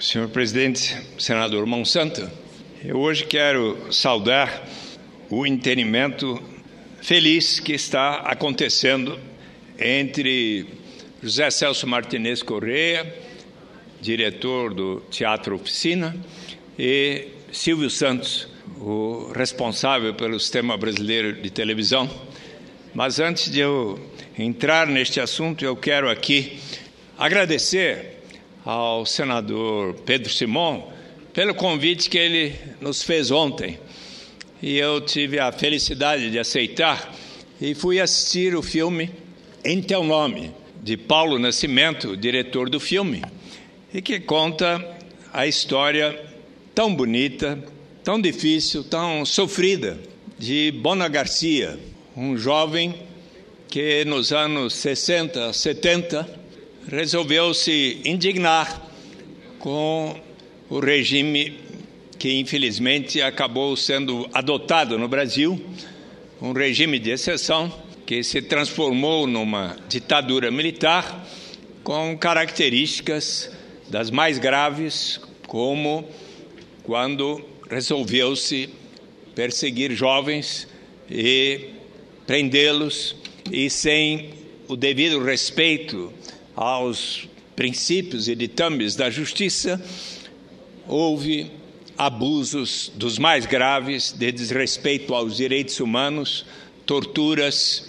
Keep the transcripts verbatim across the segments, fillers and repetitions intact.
Senhor presidente, senador Monsanto, eu hoje quero saudar o entendimento feliz que está acontecendo entre José Celso Martinez Correia, diretor do Teatro Oficina, e Silvio Santos, o responsável pelo Sistema Brasileiro de Televisão. Mas antes de eu entrar neste assunto, eu quero aqui agradecer ao senador Pedro Simon pelo convite que ele nos fez ontem. E eu tive a felicidade de aceitar e fui assistir o filme Em Teu Nome, de Paulo Nascimento, diretor do filme, e que conta a história tão bonita, tão difícil, tão sofrida de Bona Garcia, um jovem que nos anos sessenta, setenta resolveu se indignar com o regime que infelizmente acabou sendo adotado no Brasil, um regime de exceção que se transformou numa ditadura militar com características das mais graves, como quando resolveu-se perseguir jovens e prendê-los, e sem o devido respeito aos princípios e ditames da justiça, houve abusos dos mais graves de desrespeito aos direitos humanos, torturas,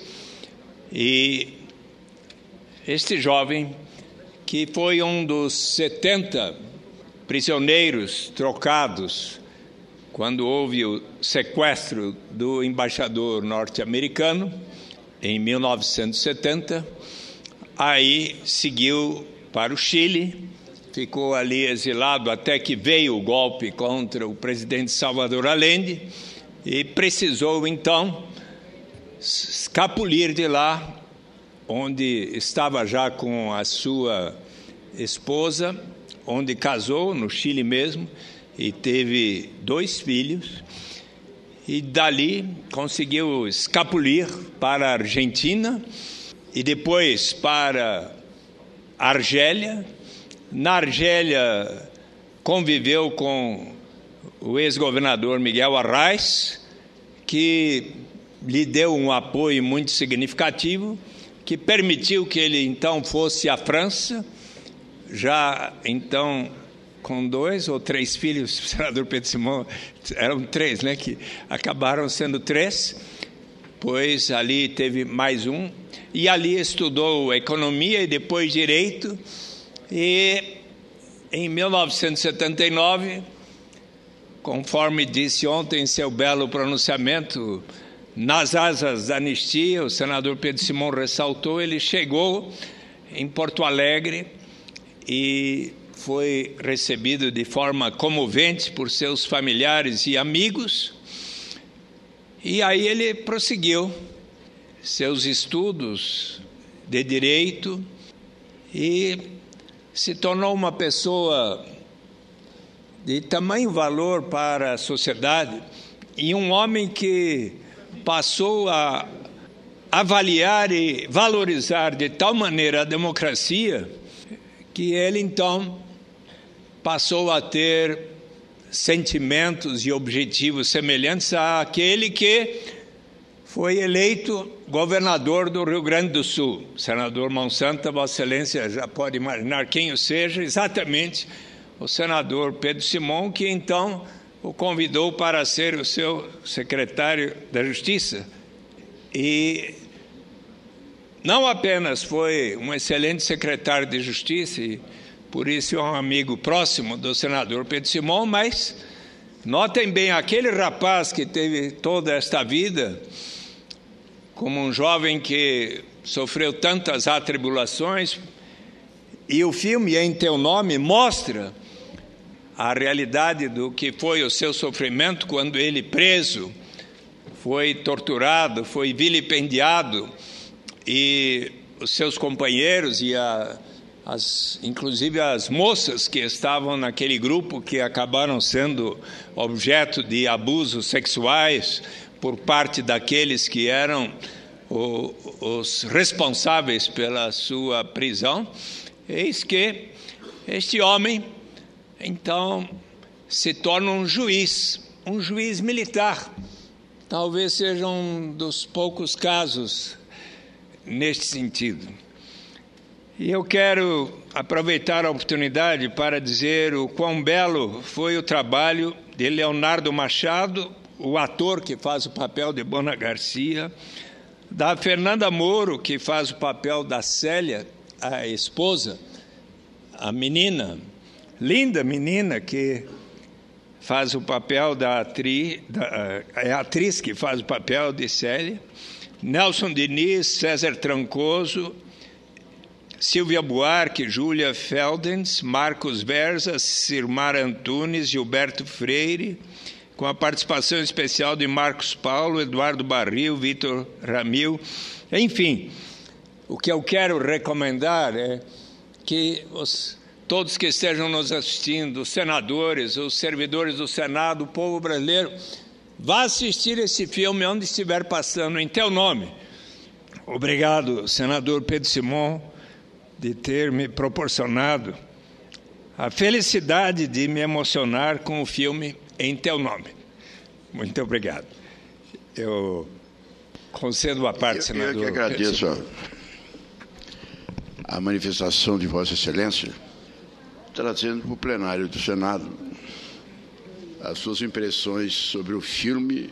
e este jovem, que foi um dos setenta prisioneiros trocados quando houve o sequestro do embaixador norte-americano, em mil novecentos e setenta, aí seguiu para o Chile, ficou ali exilado até que veio o golpe contra o presidente Salvador Allende e precisou então escapulir de lá, onde estava já com a sua esposa, onde casou, no Chile mesmo, e teve dois filhos, e dali conseguiu escapulir para a Argentina e depois para a Argélia. Na Argélia conviveu com o ex-governador Miguel Arraes, que lhe deu um apoio muito significativo, que permitiu que ele então fosse à França, já então com dois ou três filhos, o senador Pedro Simon, eram três, né, que acabaram sendo três, pois ali teve mais um, e ali estudou economia e depois direito, e em mil novecentos e setenta e nove, conforme disse ontem em seu belo pronunciamento, nas asas da anistia, o senador Pedro Simon ressaltou, ele chegou em Porto Alegre e foi recebido de forma comovente por seus familiares e amigos, e aí ele prosseguiu seus estudos de direito e se tornou uma pessoa de tamanho valor para a sociedade e um homem que passou a avaliar e valorizar de tal maneira a democracia que ele então passou a ter sentimentos e objetivos semelhantes àquele que foi eleito governador do Rio Grande do Sul. Senador Monsanto, Vossa Excelência já pode imaginar quem o seja, exatamente o senador Pedro Simon, que então o convidou para ser o seu secretário da Justiça. E não apenas foi um excelente secretário de Justiça, e por isso é um amigo próximo do senador Pedro Simon, mas notem bem, aquele rapaz que teve toda esta vida, como um jovem que sofreu tantas atribulações, e o filme Em Teu Nome mostra a realidade do que foi o seu sofrimento quando ele preso, foi torturado, foi vilipendiado, e os seus companheiros e a, as, inclusive as moças que estavam naquele grupo que acabaram sendo objeto de abusos sexuais por parte daqueles que eram o, os responsáveis pela sua prisão. Eis que este homem então se torna um juiz, um juiz militar. Talvez seja um dos poucos casos neste sentido. E eu quero aproveitar a oportunidade para dizer o quão belo foi o trabalho de Leonardo Machado, o ator que faz o papel de Bona Garcia, da Fernanda Moro, que faz o papel da Célia, a esposa, a menina, linda menina que faz o papel da atriz, da, é a atriz que faz o papel de Célia, Nelson Diniz, César Trancoso, Silvia Buarque, Júlia Feldens, Marcos Verza, Cirmar Antunes, Gilberto Freire, com a participação especial de Marcos Paulo, Eduardo Barril, Vitor Ramil. Enfim, o que eu quero recomendar é que os, todos que estejam nos assistindo, os senadores, os servidores do Senado, o povo brasileiro, vá assistir esse filme onde estiver passando, em teu nome. Obrigado, senador Pedro Simon, de ter me proporcionado a felicidade de me emocionar com o filme Em Teu Nome. Muito obrigado. Eu concedo a parte, eu, senador. Eu que agradeço a, a manifestação de Vossa Excelência, trazendo para o plenário do Senado as suas impressões sobre o filme,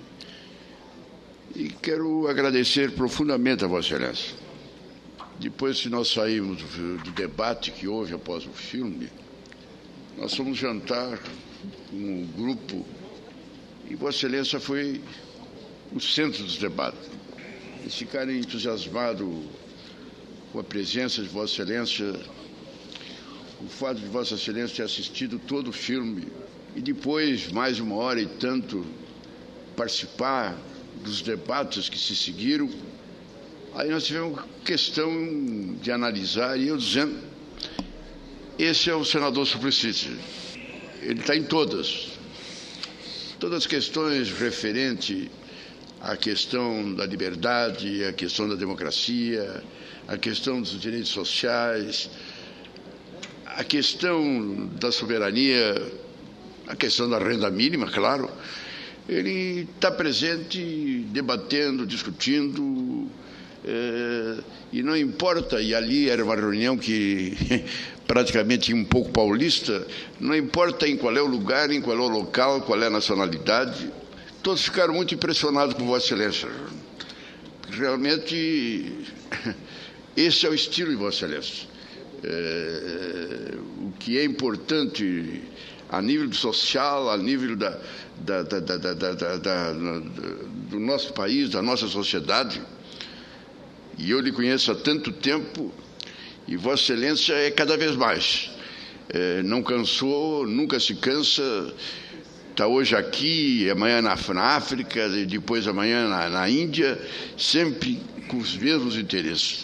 e quero agradecer profundamente a Vossa Excelência. Depois que nós saímos do, do debate que houve após o filme, nós fomos jantar com um grupo e Vossa Excelência foi o centro dos debates. Eles ficaram entusiasmados com a presença de Vossa Excelência, o fato de Vossa Excelência ter assistido todo o filme e depois, mais uma hora e tanto, participar dos debates que se seguiram. Aí nós tivemos questão de analisar, e eu dizendo, esse é o senador Suplicy. Ele está em todas. Todas as questões referentes à questão da liberdade, à questão da democracia, à questão dos direitos sociais, à questão da soberania, à questão da renda mínima, claro. Ele está presente, debatendo, discutindo. É, e não importa, e ali era uma reunião que praticamente um pouco paulista, não importa em qual é o lugar, em qual é o local, qual é a nacionalidade, todos ficaram muito impressionados com Vossa Excelência. Realmente, esse é o estilo de Vossa Excelência. É, o que é importante a nível social, a nível da, da, da, da, da, da, da, do nosso país, da nossa sociedade. E eu lhe conheço há tanto tempo, e Vossa Excelência é cada vez mais. É, não cansou, nunca se cansa. Está hoje aqui, amanhã na, na África, e depois amanhã na, na Índia, sempre com os mesmos interesses.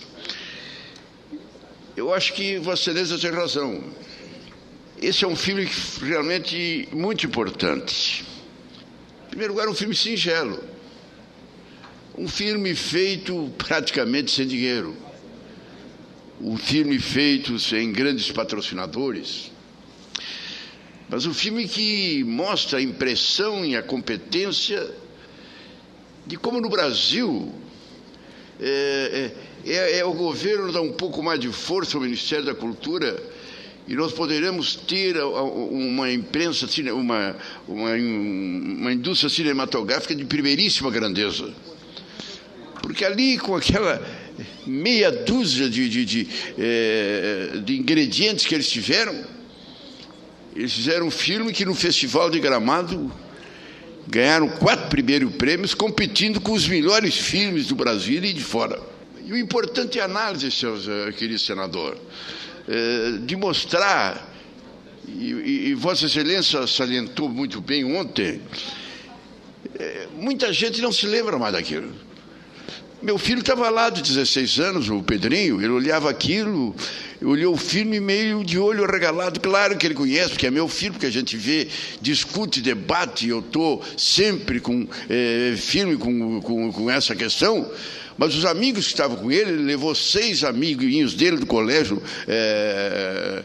Eu acho que Vossa Excelência tem razão. Esse é um filme realmente muito importante. Em primeiro lugar, um filme singelo. Um filme feito praticamente sem dinheiro. Um filme feito sem grandes patrocinadores. Mas um filme que mostra a impressão e a competência de como no Brasil é, é, é o governo dá um pouco mais de força ao Ministério da Cultura e nós poderemos ter uma imprensa, uma, uma, uma indústria cinematográfica de primeiríssima grandeza. Porque ali, com aquela meia dúzia de, de, de, é, de ingredientes que eles tiveram, eles fizeram um filme que no Festival de Gramado ganharam quatro primeiros prêmios, competindo com os melhores filmes do Brasil e de fora. E o importante é a análise, seu querido senador, é, de mostrar, e, e, e Vossa Excelência salientou muito bem ontem, é, muita gente não se lembra mais daquilo. Meu filho estava lá de dezesseis anos, o Pedrinho, ele olhava aquilo, olhou o filme meio de olho arregalado. Claro que ele conhece, porque é meu filho, porque a gente vê, discute, debate, eu estou sempre com, é, firme com, com, com essa questão. Mas os amigos que estavam com ele, ele levou seis amiguinhos dele do colégio, é,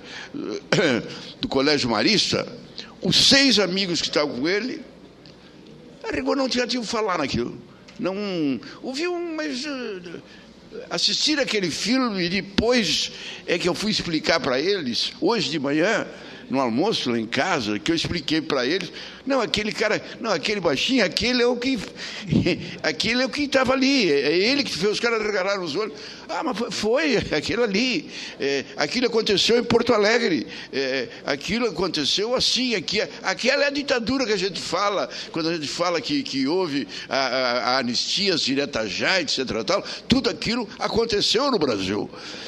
do colégio Marista, os seis amigos que estavam com ele, a rigor não tinha tido falar naquilo. Não ouviu, mas uh, assistir aquele filme e depois é que eu fui explicar para eles, hoje de manhã, no almoço lá em casa, que eu expliquei para eles, não, aquele cara, não, aquele baixinho, aquele é o que, aquele é o que estava ali, é ele que fez, os caras regalaram os olhos. Ah, mas foi, aquele ali, é, aquilo aconteceu em Porto Alegre, é, aquilo aconteceu assim, aqui, aquela é a ditadura que a gente fala, quando a gente fala que, que houve a, a, a anistias diretas já, etc, tal, tudo aquilo aconteceu no Brasil.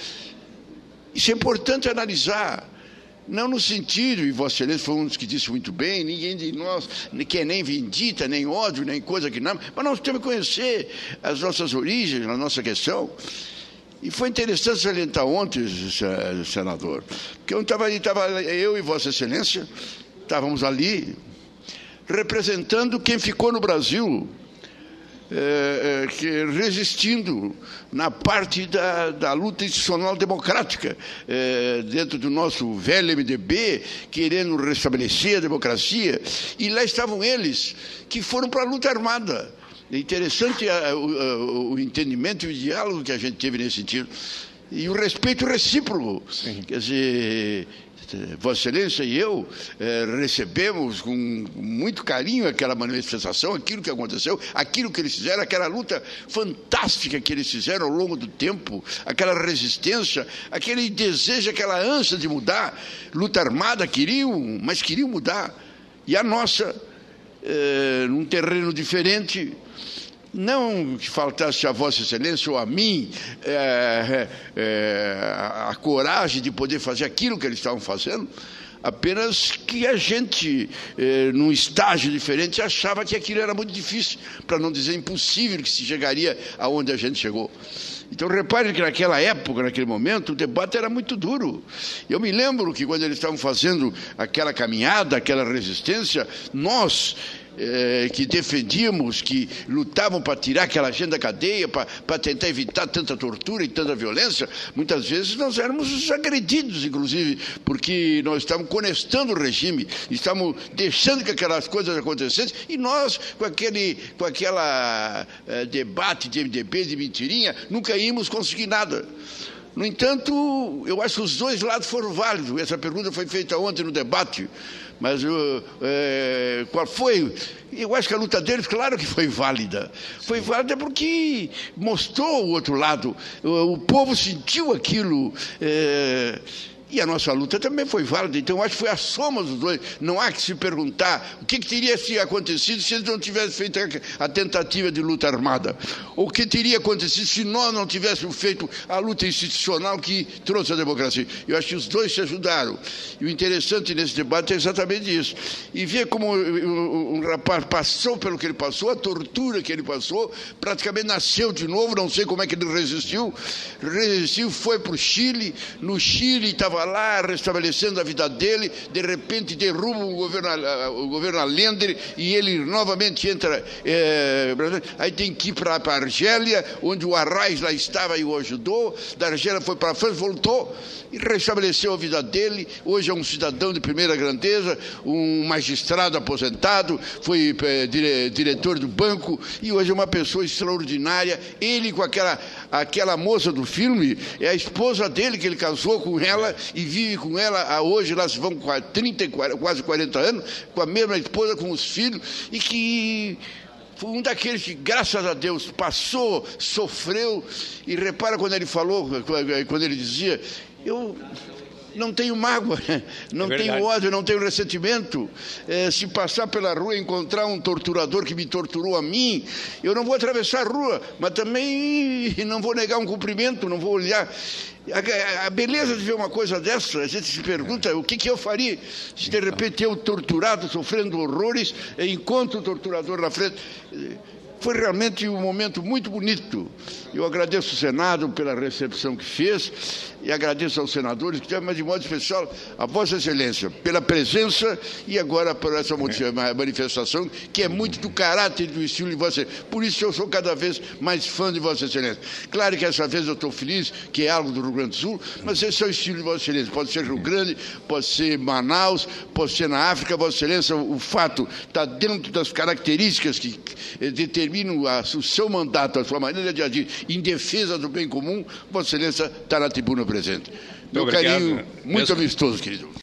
Isso é importante analisar. Não no sentido, e Vossa Excelência foi um dos que disse muito bem, ninguém de nós quer nem vendita, nem ódio, nem coisa que não, mas nós temos que conhecer as nossas origens, a nossa questão. E foi interessante salientar ontem, senador, porque eu estava ali, estava eu e Vossa Excelência, estávamos ali representando quem ficou no Brasil, É, é, que, resistindo na parte da, da luta institucional democrática, é, dentro do nosso velho M D B, querendo restabelecer a democracia, e lá estavam eles, que foram para a luta armada. É interessante a, o, o entendimento e o diálogo que a gente teve nesse sentido, e o respeito recíproco. Sim. Quer dizer, Vossa Excelência e eu eh, recebemos com muito carinho aquela manifestação, aquilo que aconteceu, aquilo que eles fizeram, aquela luta fantástica que eles fizeram ao longo do tempo, aquela resistência, aquele desejo, aquela ânsia de mudar. Luta armada, queriam, mas queriam mudar. E a nossa, eh, num terreno diferente, não que faltasse a Vossa Excelência ou a mim é, é, a, a coragem de poder fazer aquilo que eles estavam fazendo, apenas que a gente, é, num estágio diferente, achava que aquilo era muito difícil, para não dizer impossível que se chegaria aonde a gente chegou. Então, reparem que naquela época, naquele momento, o debate era muito duro. Eu me lembro que quando eles estavam fazendo aquela caminhada, aquela resistência, nós... É, que defendíamos, que lutavam para tirar aquela gente da cadeia, para, para tentar evitar tanta tortura e tanta violência, muitas vezes nós éramos agredidos, inclusive, porque nós estávamos conectando o regime, estávamos deixando que aquelas coisas acontecessem, e nós, com aquele com aquela é, debate de M D B, de mentirinha, nunca íamos conseguir nada. No entanto, eu acho que os dois lados foram válidos. Essa pergunta foi feita ontem no debate. Mas é, qual foi? Eu acho que a luta deles, claro que foi válida. Foi válida porque mostrou o outro lado. O, o povo sentiu aquilo. É, e a nossa luta também foi válida. Então, eu acho que foi a soma dos dois. Não há que se perguntar o que, que teria se acontecido se eles não tivessem feito a, a tentativa de luta armada. Ou o que teria acontecido se nós não tivéssemos feito a luta institucional que trouxe a democracia. Eu acho que os dois se ajudaram. E o interessante nesse debate é exatamente isso. E ver como um rapaz passou pelo que ele passou, a tortura que ele passou, praticamente nasceu de novo, não sei como é que ele resistiu. Resistiu, foi para o Chile. No Chile estava lá restabelecendo a vida dele, de repente derruba o governo, o governo Allende e ele novamente entra, é, aí tem que ir para a Argélia, onde o Arraiz lá estava e o ajudou, da Argélia foi para a França, voltou e restabeleceu a vida dele. Hoje é um cidadão de primeira grandeza, um magistrado aposentado, foi é, dire, diretor do banco e hoje é uma pessoa extraordinária. Ele com aquela, aquela moça do filme, é a esposa dele, que ele casou com ela e vive com ela, hoje lá se vão trinta, quase quarenta anos, com a mesma esposa, com os filhos, e que foi um daqueles que, graças a Deus, passou, sofreu, e repara quando ele falou, quando ele dizia, eu não tenho mágoa, não é tenho ódio, não tenho ressentimento. É, se passar pela rua e encontrar um torturador que me torturou a mim, eu não vou atravessar a rua, mas também não vou negar um cumprimento, não vou olhar. A, a beleza de ver uma coisa dessa, a gente se pergunta o que, que eu faria se de repente eu torturado, sofrendo horrores, encontro o torturador na frente. Foi realmente um momento muito bonito. Eu agradeço o Senado pela recepção que fez e agradeço aos senadores, que mas de modo especial a Vossa Excelência, pela presença e agora por essa manifestação, que é muito do caráter e do estilo de Vossa Excelência. Por isso eu sou cada vez mais fã de Vossa Excelência. Claro que essa vez eu estou feliz, que é algo do Rio Grande do Sul, mas esse é o estilo de Vossa Excelência. Pode ser Rio Grande, pode ser Manaus, pode ser na África. Vossa Excelência, o fato está dentro das características que determinam a, o seu mandato, a sua maneira de agir em defesa do bem comum. Vossa Excelência está na tribuna presente. Meu carinho muito amistoso, querido.